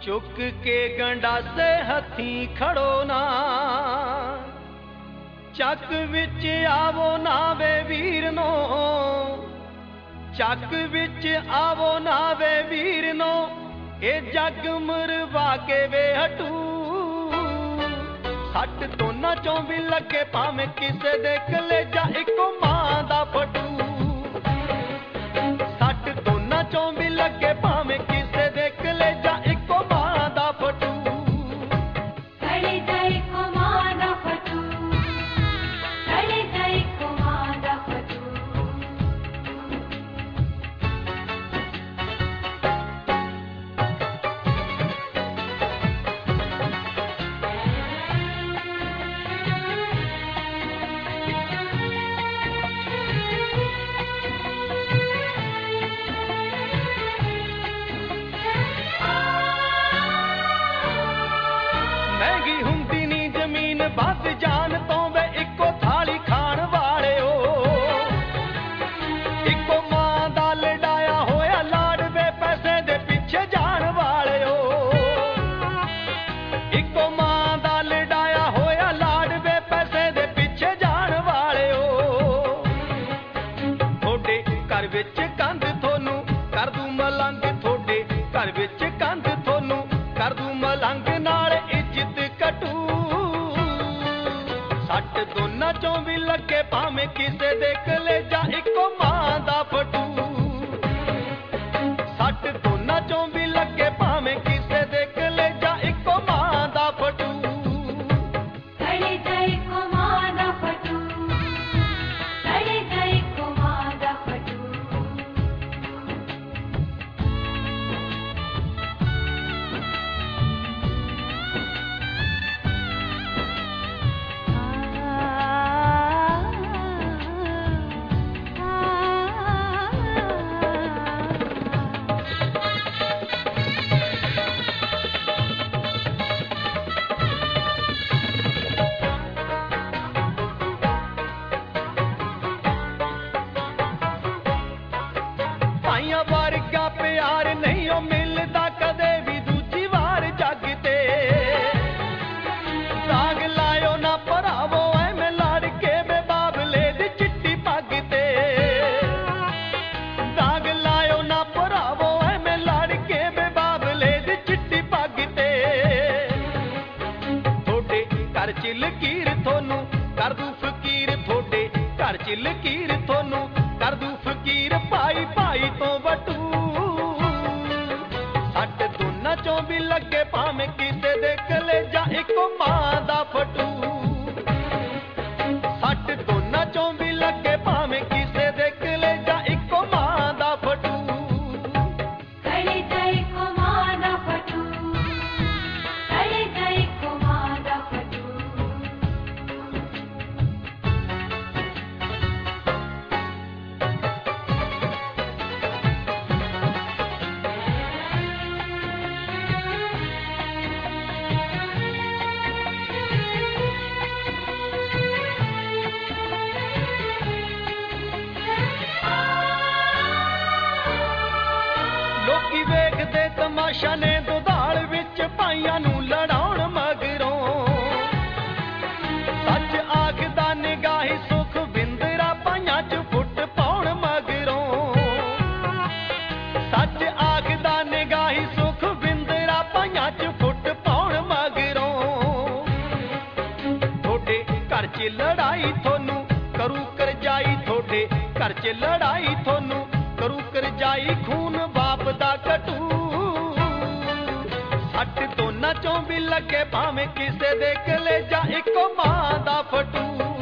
चुक के गंडासे हथी खड़ो ना, चक विच आवो ना वे वीर नो, चक विच आवो ना वे वीर नो, ए जग मरवा के वे हटू। सट दोना चों भी लगे भावें किसे दे कलेजा इको मां दा फटू। सट दोना चों भी लगे भावें किसे दे कलेजा इको मां दा फटू। कलेजा इको मां दा फटू, कलेजा इको मां दा फटू। महंगी हुंदी नी जमीन बद जान तो वे इको थाली खाण वाले हो। इको मां दा लड़ाया होया लाड़ वे पैसे दे पिछे जान वाले हो। इको मां दा लड़ाया होया लाड़ वे पैसे दे पिछे जान वाले हो। थोड़े घर विच कंध थोनू कर दूं मलंग, थोड़े घर विच कंध थोनू कर दूं मलंग, नाल इज्जत कटू। सट दोना चों भी लगे भावें किसे दे कलेजा इको मां दा फटू। सट दोना चों भी लगे भावें किसे दे कलेजा इको मां दा फटू। कलेजा इको मां दा फटू, कलेजा इको मां दा फटू। भाइयां वर्गा प्यार नहीं ओ मिलदा कदे भी दूजी वार जग ते। दाग लायो ना भरावो ऐवें लड़ के वे बाबले दी चिट्टी पग ते। दाग लायो ना भरावो ऐवें लड़ के वे बाबले दी चिट्टी पग ते। थोड़े घर च लकीर थोनू कर दूं फकीर, थोड़े घर च लकीर थोनू कर दूं फकीर, भाई भाई तो वटू। सट दोना चों भी लगे भावें किसे दे कलेजा इको मां दा फटू। सट दोना चों भी लगे भावें किसे दे कलेजा इको मां दा फटू। कलेजा इको मां दा फटू, कलेजा इको मां दा फटू। लोकी वेखदे तमाशा ने दुधाल विच भाइयां नू लड़ाउण मगरों। सच आखदा निगाही सुख बिंदरा भाइयां च फुट पाउण मगरों। सच आखदा निगाही सुख बिंदरा भाइयां च फुट पाउण मगरों। थोड़े घर च लड़ाई थोनू करू करजाई, थोड़े घर च लड़ाई थोनू करू करजाई, खून बाप दा कटू। सट दोना चों भी लगे भावें किसे दे कलेजा इको मां दा फटू।